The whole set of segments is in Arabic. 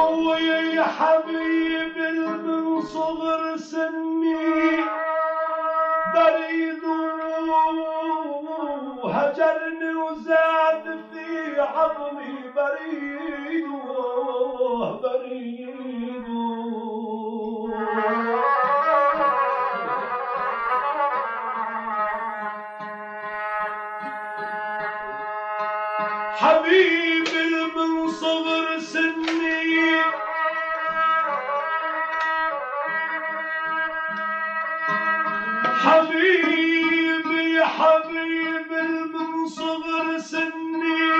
ابوي حبيبي من صغر سني بريد هجرني وزاد في عظمي بريد بريد حبيبي من صغر سني حبيبي حبيبي من صغر سني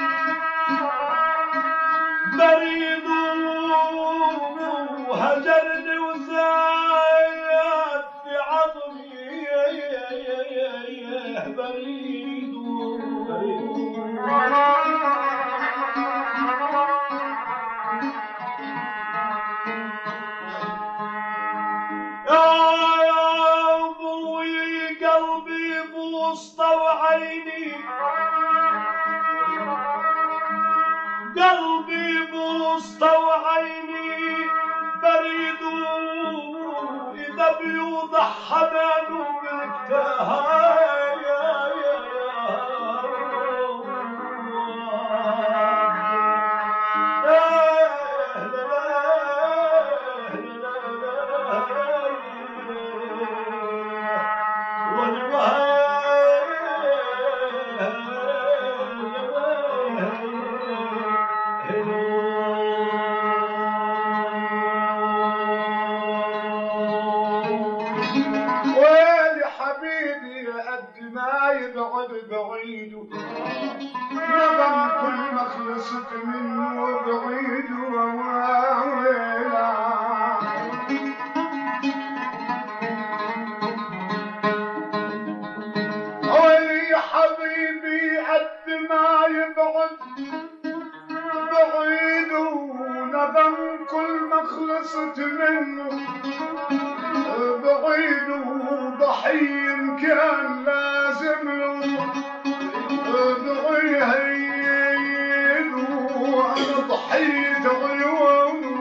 بريد وهجرني وزاد في عظمي بريد قلبي بوسطة وعيني بريد إذا بيوضح حنانه بعيد نظم كل ما خلصت منه بعيد وواويلا ويلي حبيبي قد ما يبعد بعيد ونظم كل ما خلصت منه بعيد وضحية كان لازم له وانا ضحيت عيونه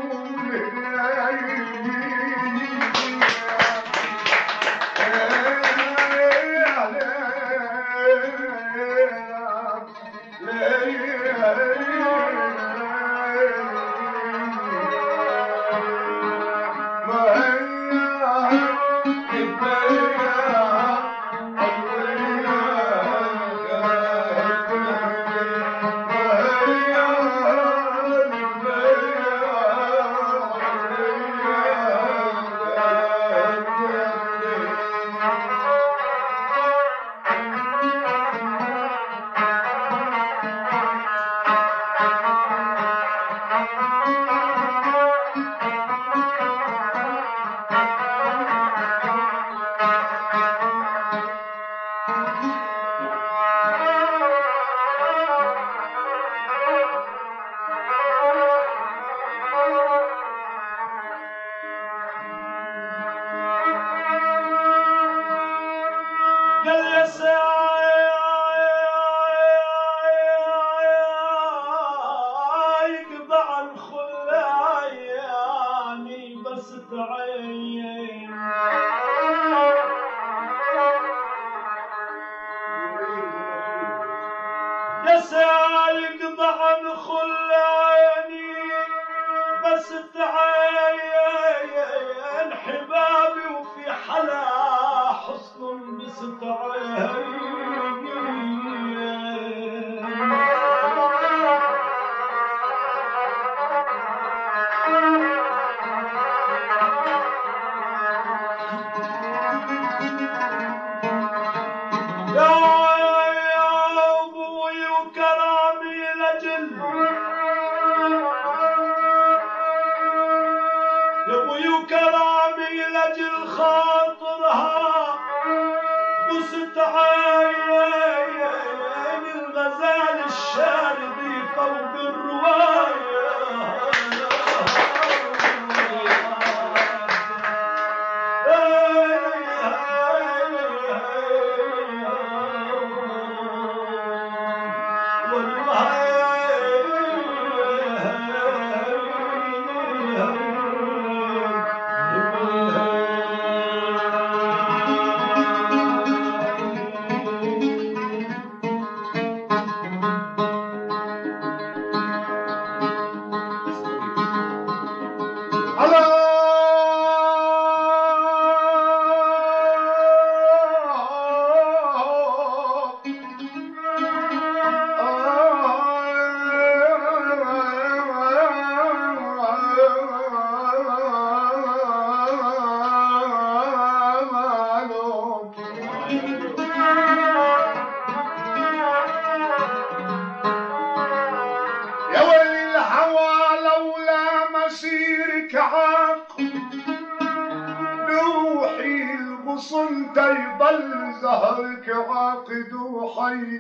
انت يضل زهرك عاقد وحي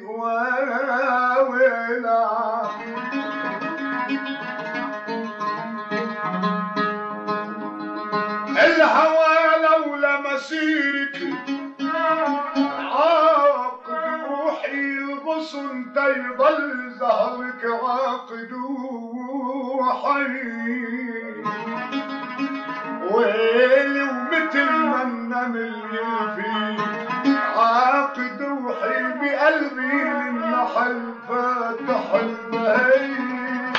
ويلا الهوى لولا مسيرك عاقد روحي الغصن انت يضل زهرك عاقد وحي ويلي ومثل ما النمل يلفي عاقد روحي بقلبي للنحل فاتح البهي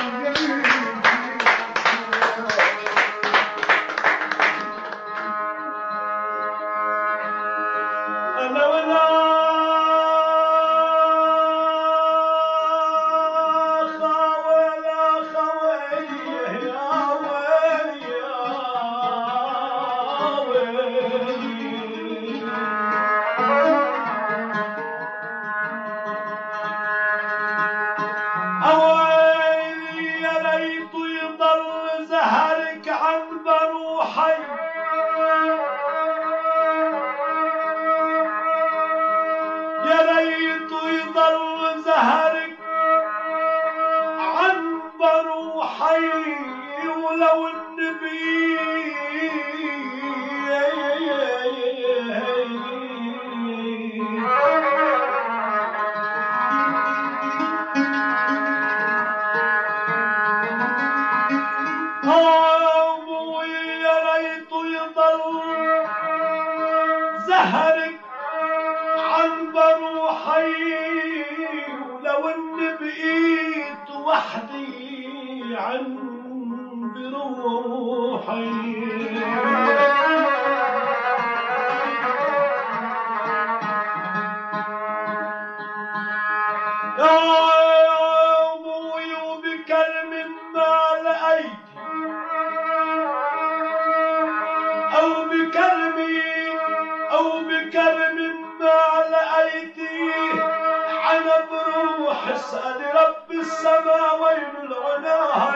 اسأل رب السماء وين العناها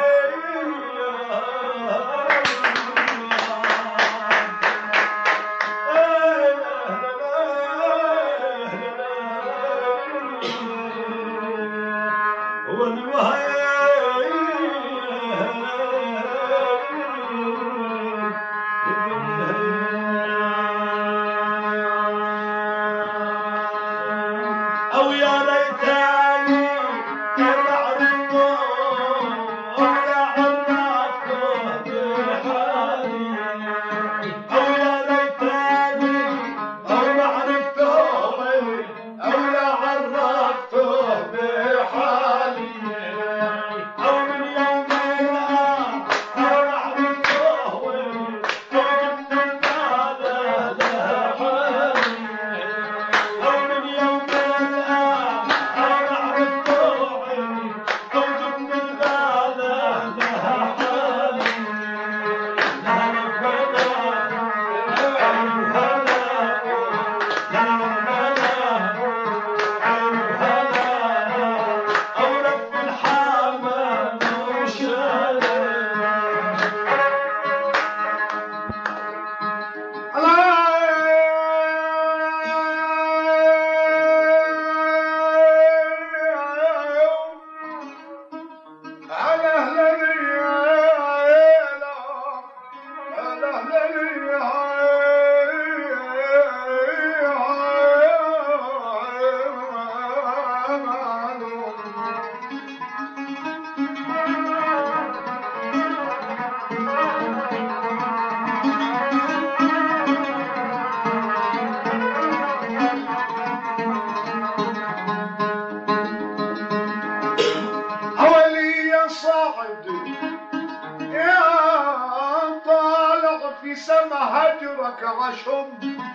سما هجرك عشم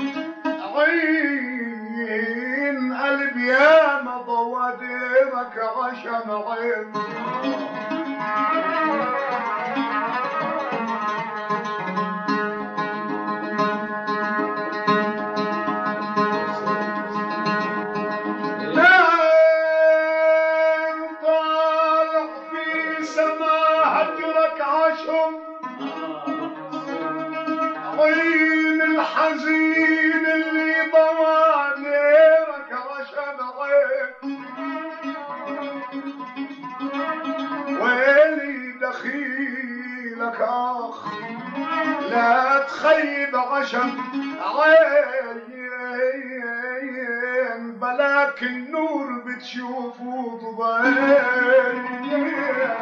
عين قلبي يا مضواديرك عشم عين طالع في سما هجرك عشم عين الحزين اللي لا تخيب عشم عين بلاك النور بتشوفه ضبين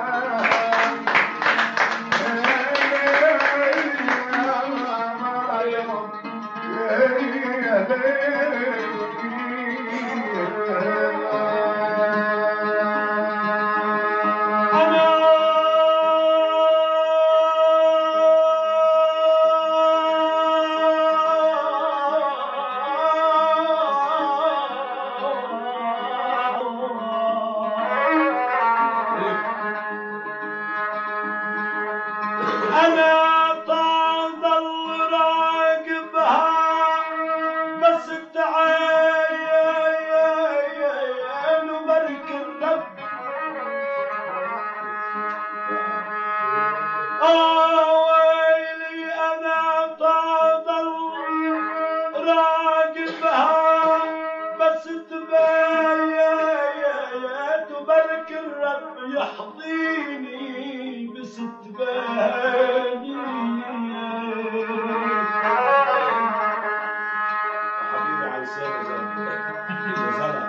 يحظيني بست باني حبيبي على لسان زلمه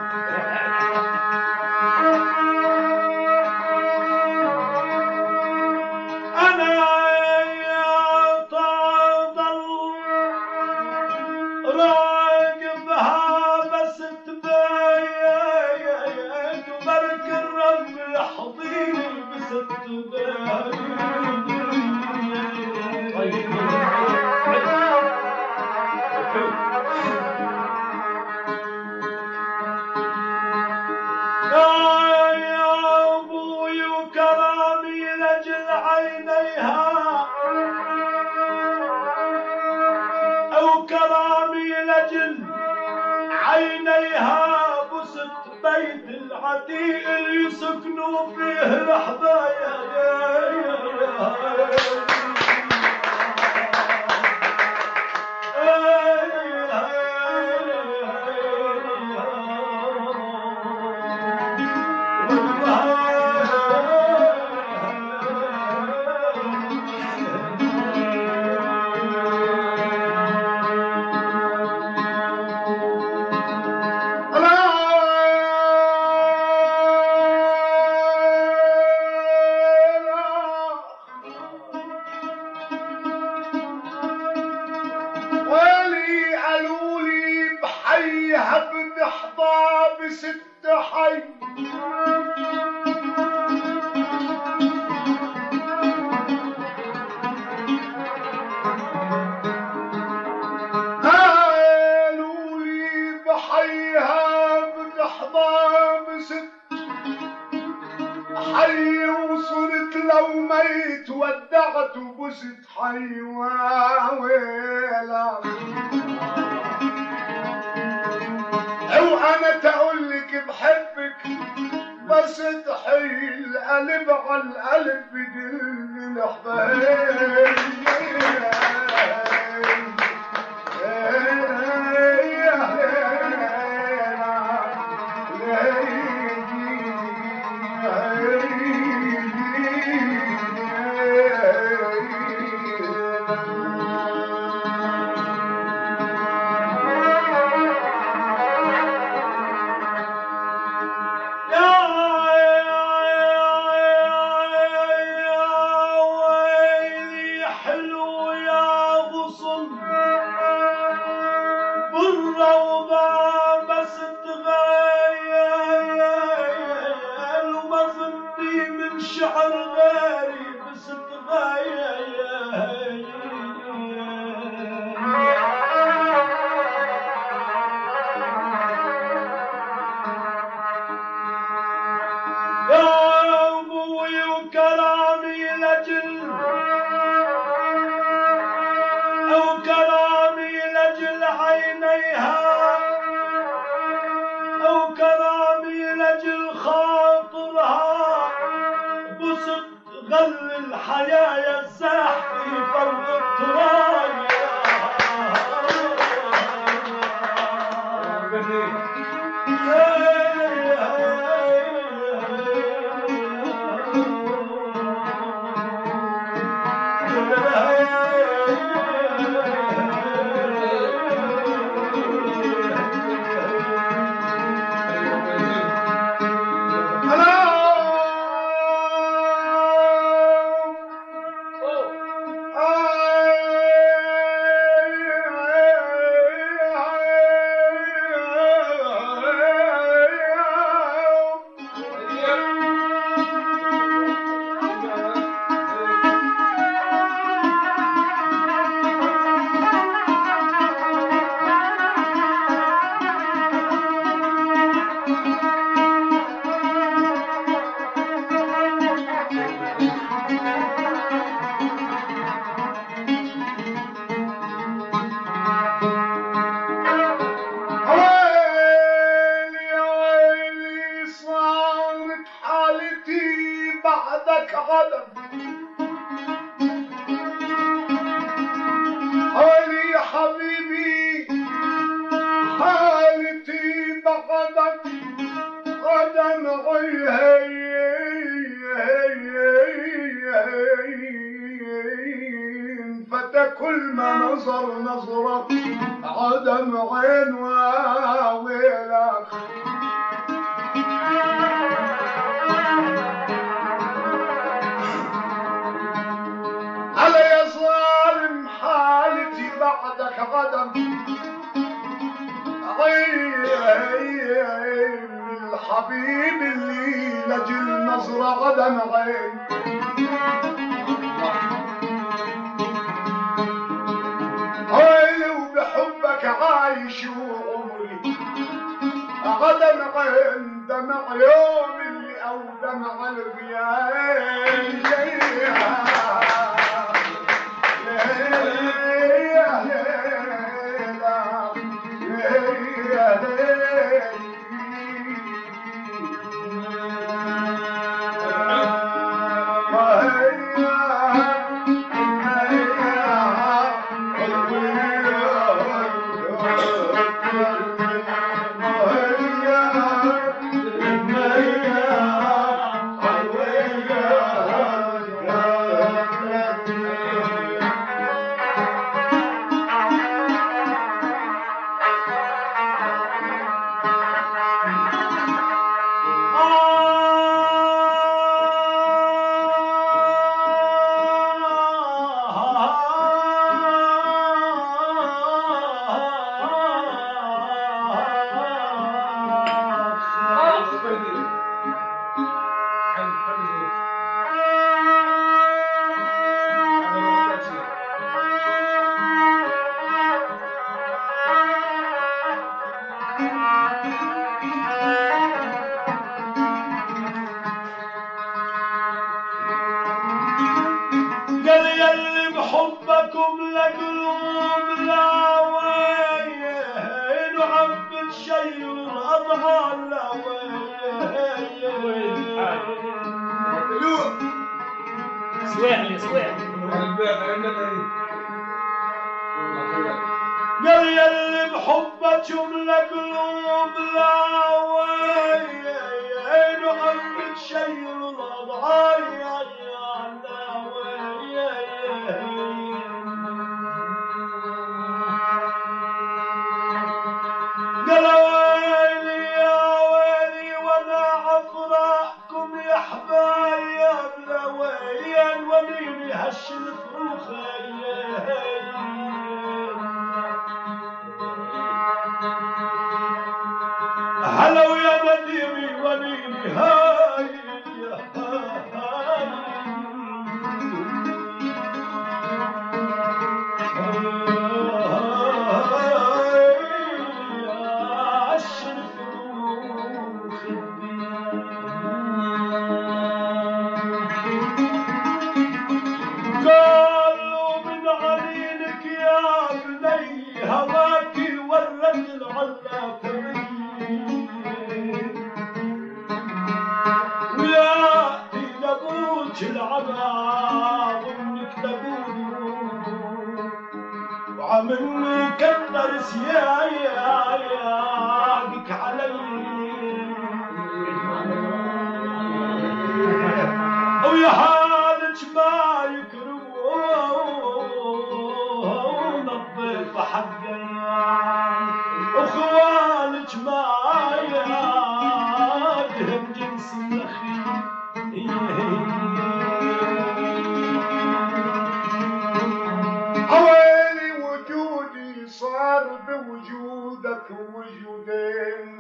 انا يا طاضل راقبها بس تبين تبارك الرب يحظيني بست يا ابوي وكرامي لاجل عينيها او كرامي لاجل عينيها بست بيت العتيق اللي يسكنوا فيه الحبايا بست حي قالوا لي بحيها بتحظى بست حي وصرت لو ميت ودعت وبست حي وويلا وانا تقولك بحبك بس تحيي القلب على القلب بدل الحبايب شعر غريب ستغير يا ابوي وكرامي لاجل او كرامي لاجل عينيها او كرامي لاجل خاطرها غل الحياة الزاح في فرد الترايا بعدك عدم علي حبيبي حالتي بعدك عدم عين فتكل ما نظر نظرة عدم عين وويلك على يا ظالم حالتي بعدك عدم عين الحبيب اللي لجل نظرة عدم عين عيني وبحبك عايش وعمري عدم عين دمع يوم اللي او دمع الغياب حبكم لقلوب لا وين وعبد شيء الأضحى لا وين سويحلي سويحلي قال يلي بحبكم لقلوب لا وين وعبد شيء الأضحى لا وين قال ويلي يا ويلي وانا عفراقكم يا حبايب لا وين ونيني هالشلفوخ هلا ويا نديمي ونيني هاي قالوا من عينك يا بني هواكي ورد العلا ويا نبوك العذاب انك تقول وعملني كدر سياياك علي ويا حالك ما يكرهون الضيف حقا وخوالك ما يادهم جنس النخيل حوالي وجودي صار بوجودك وجودين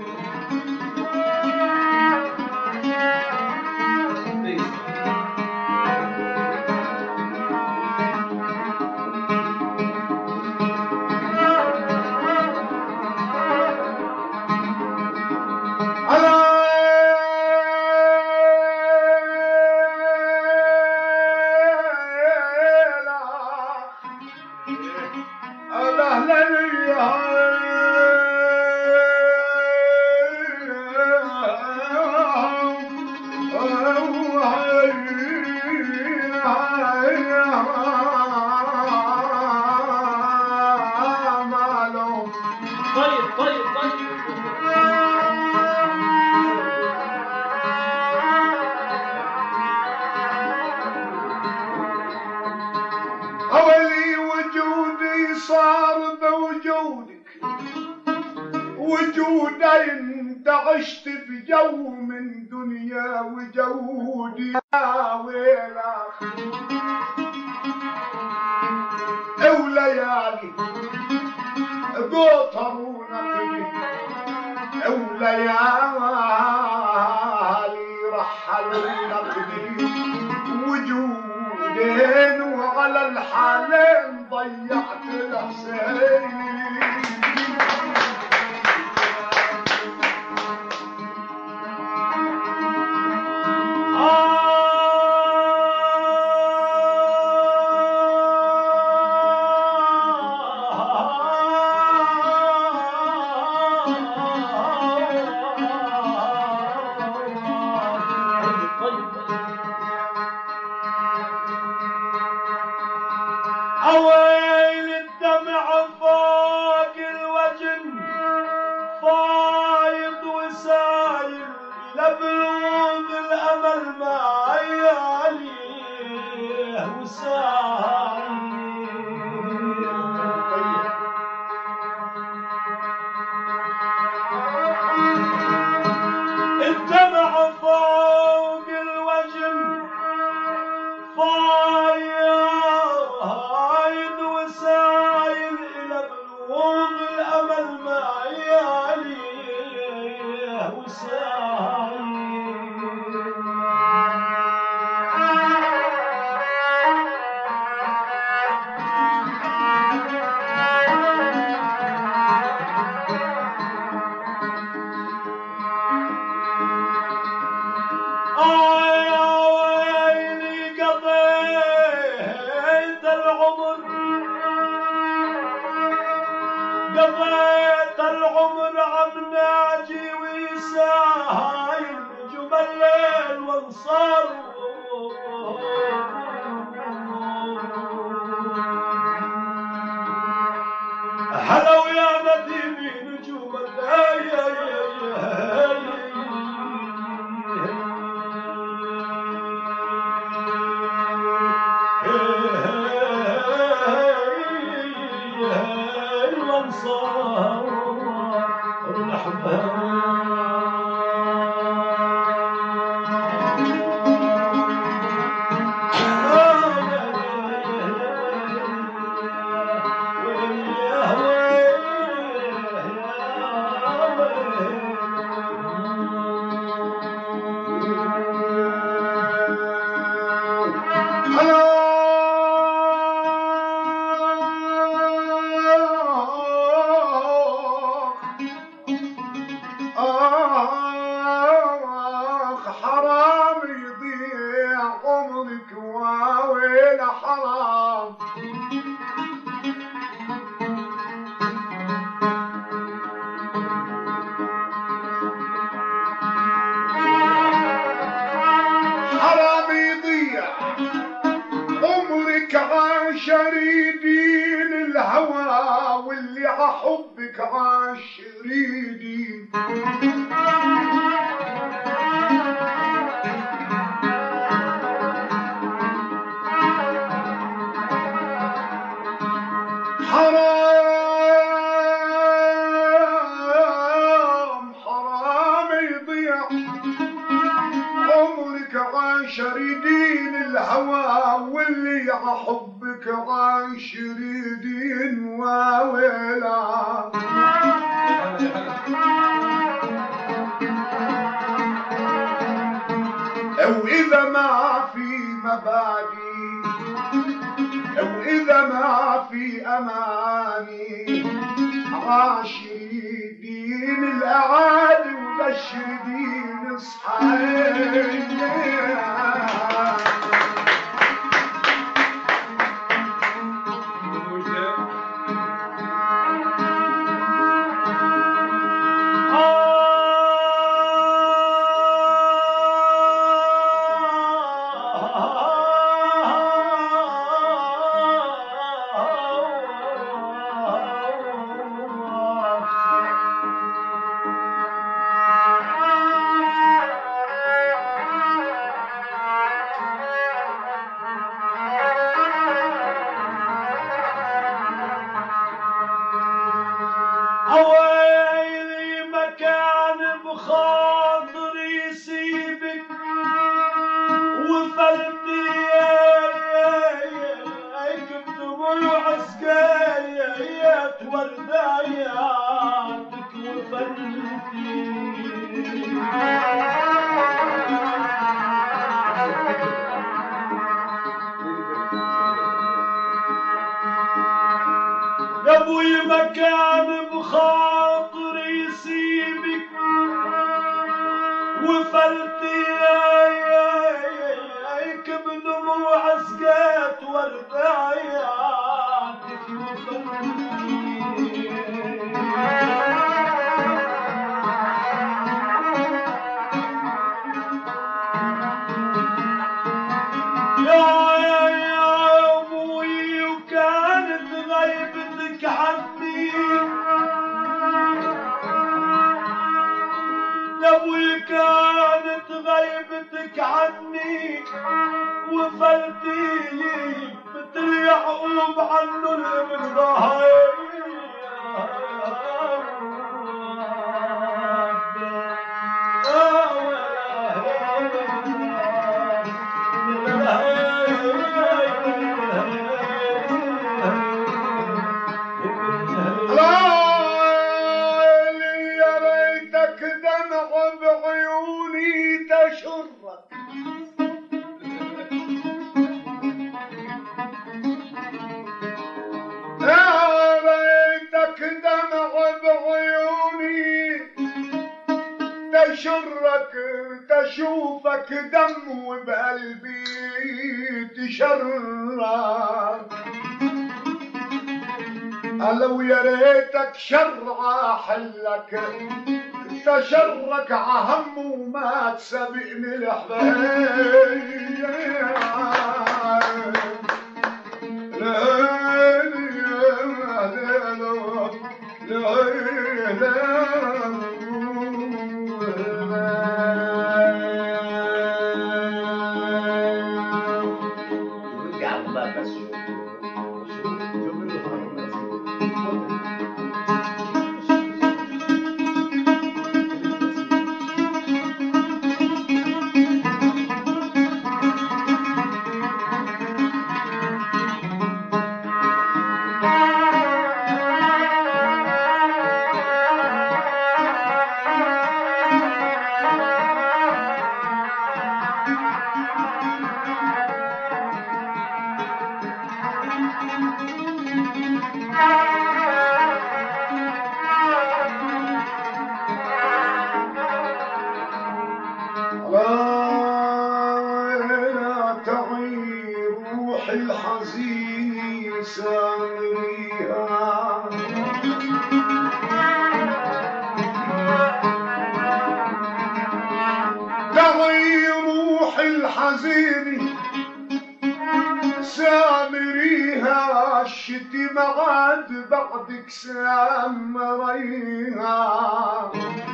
عشت بجو من دنيا وجو يا ويلا وليالي قطر ونقلي وليالي رحلوا نقلي وجودين وعلى الحالين ضيعت الحسين أويل الدمع فوق الوجن فايض وسايل إلى بلوغ الأمل ما ياليه وسايل الدمع فوق الوجن فايض وسايل إلى بلوغ الأمل ما ياليه وسايل قضيت العمر عم ناجي ويسايل نجوم الليل وانصار هلا ويا نديمي نجوم الليل حرام يضيع عمرك واويل حرام حرام يضيع عمرك عاشريدين الهوى واللي عحبك عاشريدين حرام يضيع عمرك عاشريدين الهوى واللي عحبك عاشريدين واويلا أو إذا ما في مبادئ أو إذا ما في أماني عاشري دين الأعادي وبشر دين اصحابي غبتك عني وفلتي لي مثل يعقوب عنه الابن ضايع تشرك تشوفك دم وبقلبي تشرك لو يا ريتك شرع حلك تشرك عهم وما تسبقني الحبايب الحزين سامريها دعي روح الحزين سامريها الشتي معاد بعدك سامريها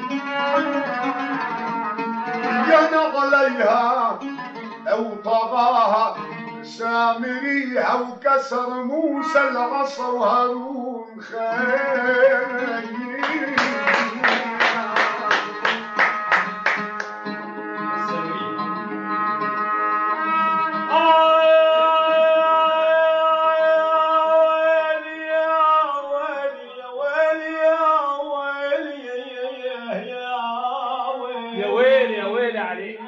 جنى عليها او طغاها سامريها وكسر موسى العصا وهارون خير يا ويلي يا ويلي عليك.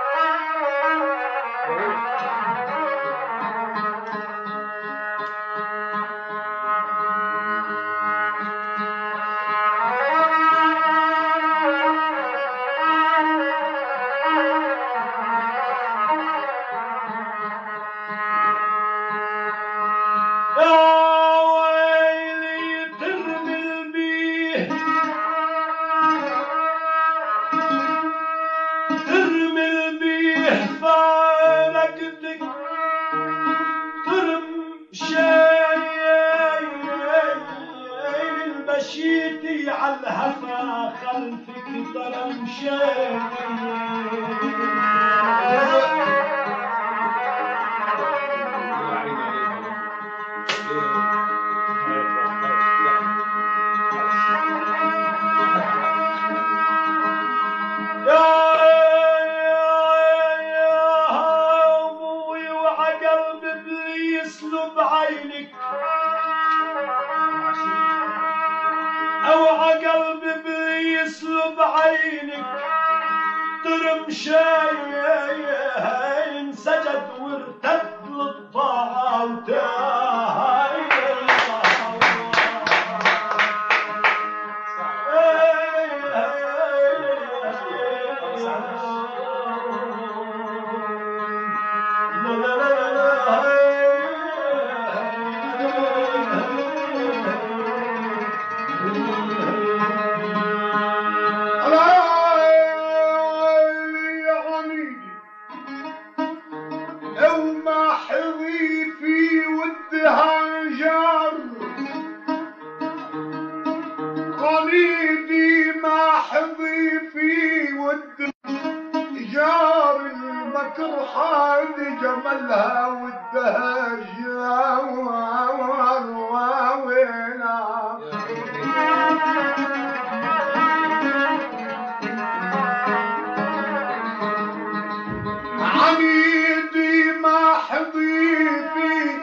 مشيتي عالهفا خلفك ترى ابوي وعقل ابليس لب عينك اوعى قلبي بيسلب عينك ترم شاين سجد وارتد للطاعة وتاهي المكرحة جملها ودها جاور واوينا عميدي ما حضيفي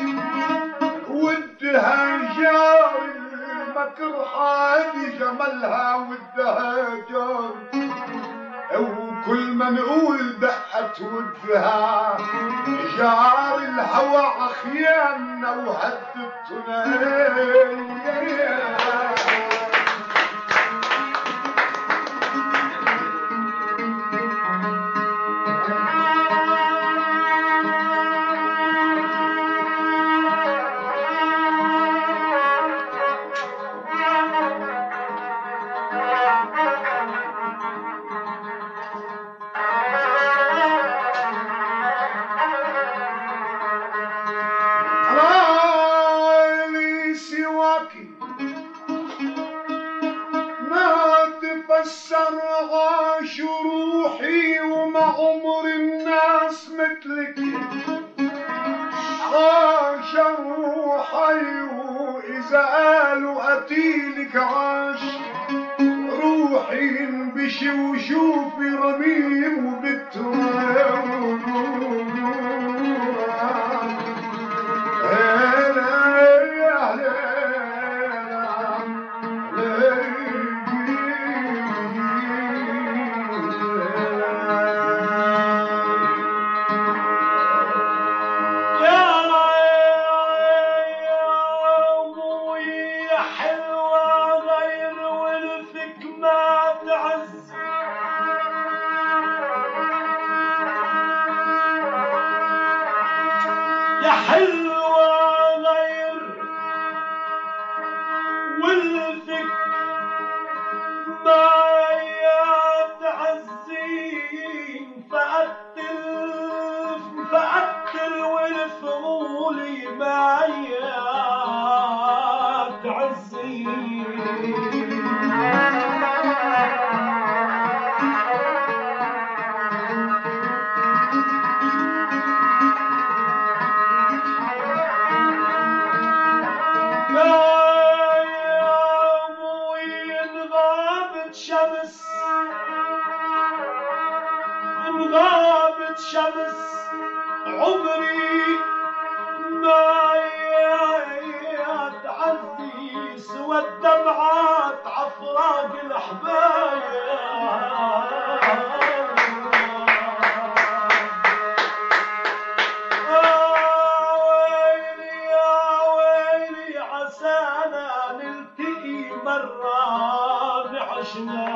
ودها جار المكرحة جملها ودها جار وكل ما نقول دقت ودها جار الهوى عخيامنا وهدتنا تفسر عاش روحي وما عمر الناس مثلك عاش روحي وإذا قالوا قتيلك عاش روحي انبشي وشوفي رميم وبالتراب يا حلوة غير ولفك ما يتعزين فقدت الولف قولي ما يتعزين غابت شمس عمري ما يتعدي سوى الدمعات عفراق الأحباب يا ويلي عسانا نلتقي مرة بعشنا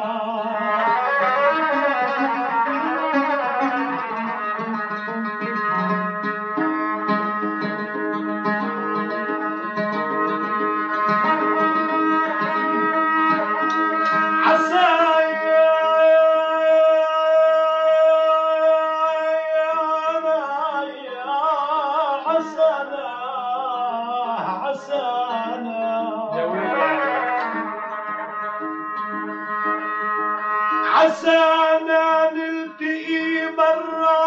عسانا نلتقي مرة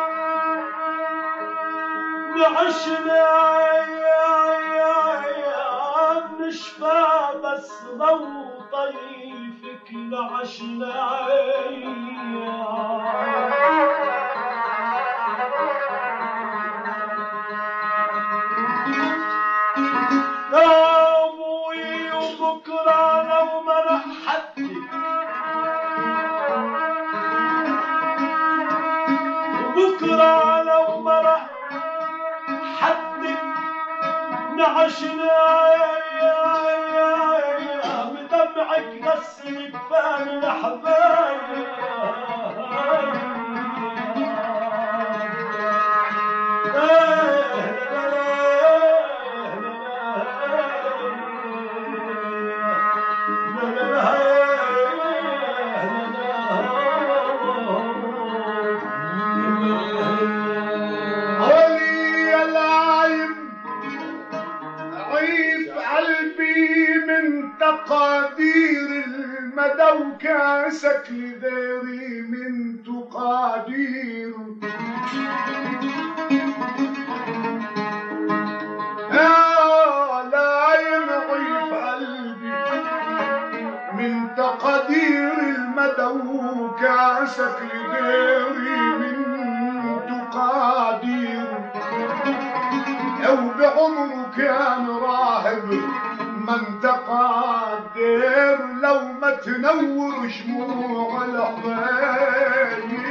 نعشنا نشفى بس ضو طيفك نعشنا ناموي وبكرة لو ما رح حدك بكرة لو مرق حدك نعشنا بدمعك غسل كفان الأحباب تقادير المدى وكاسك لداري من تقادير انت قادر لو ما تنور شموع الحبايب.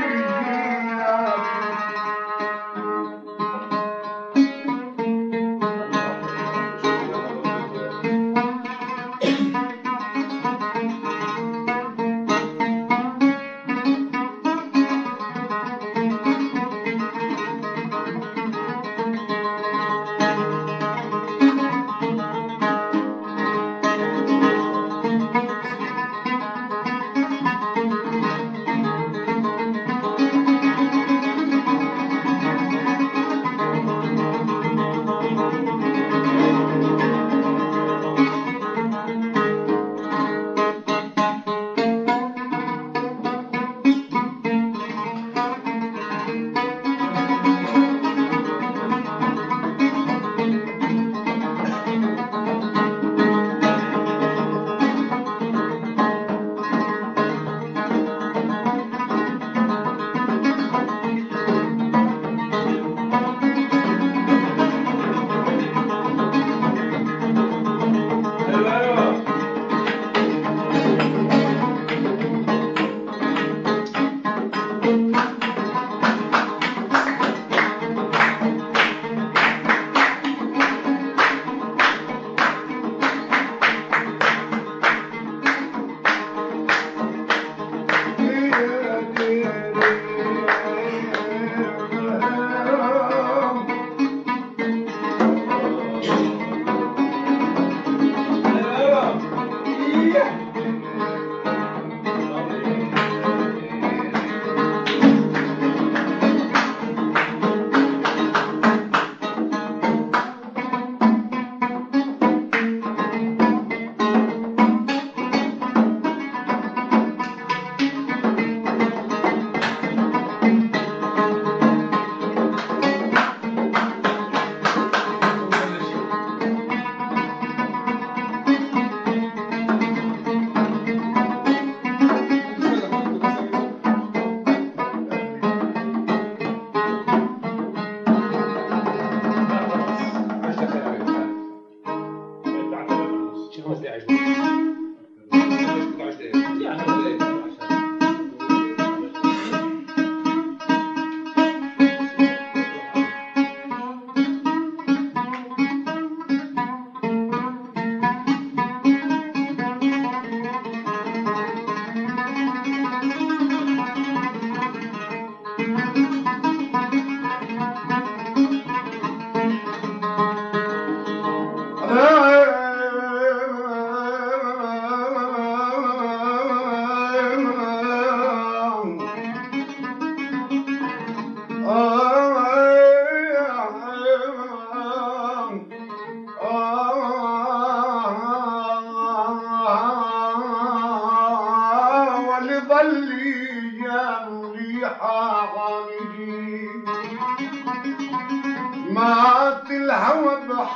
مات الهوى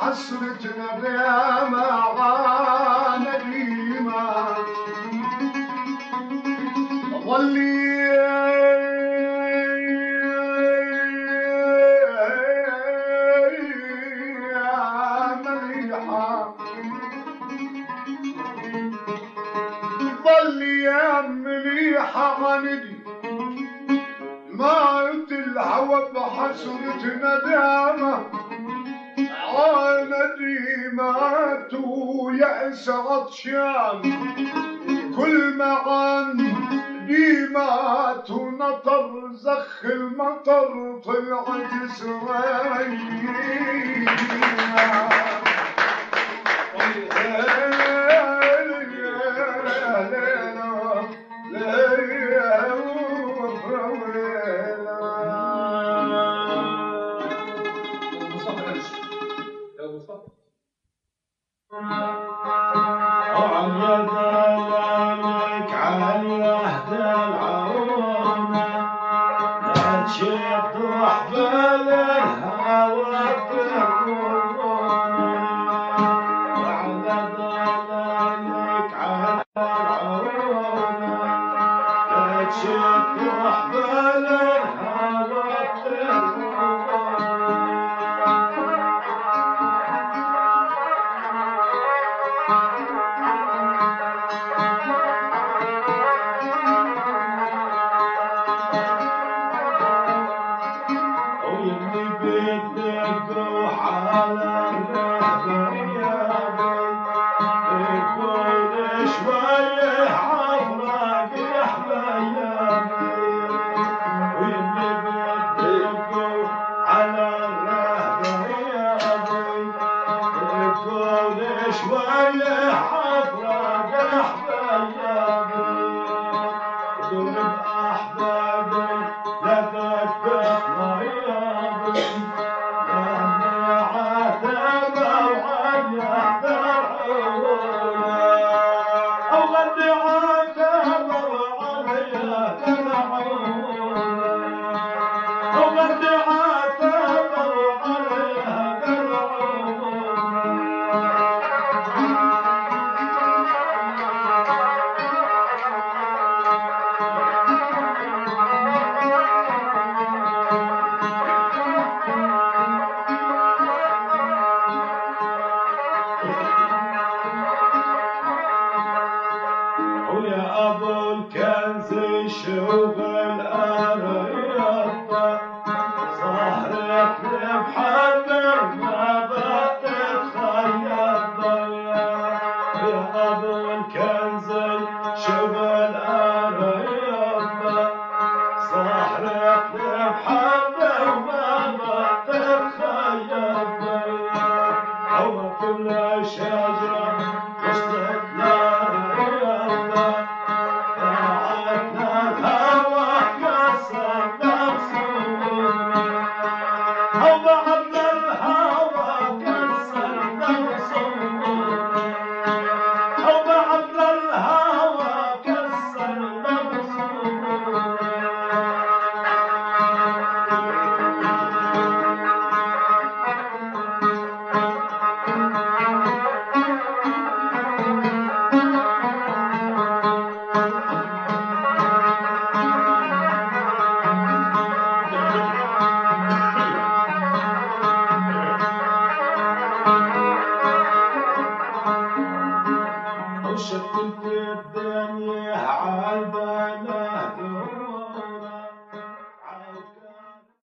بحسرتنا بما غانا ديما ظلي يا مليحة ظلي يا مليحة غندي مات الهوى بحسرة ندامة عاندي مات ويأس عطشان كل ما عندي مات ونطر زخ المطر طلعت سرايا وشكلت الدنيا عالبنات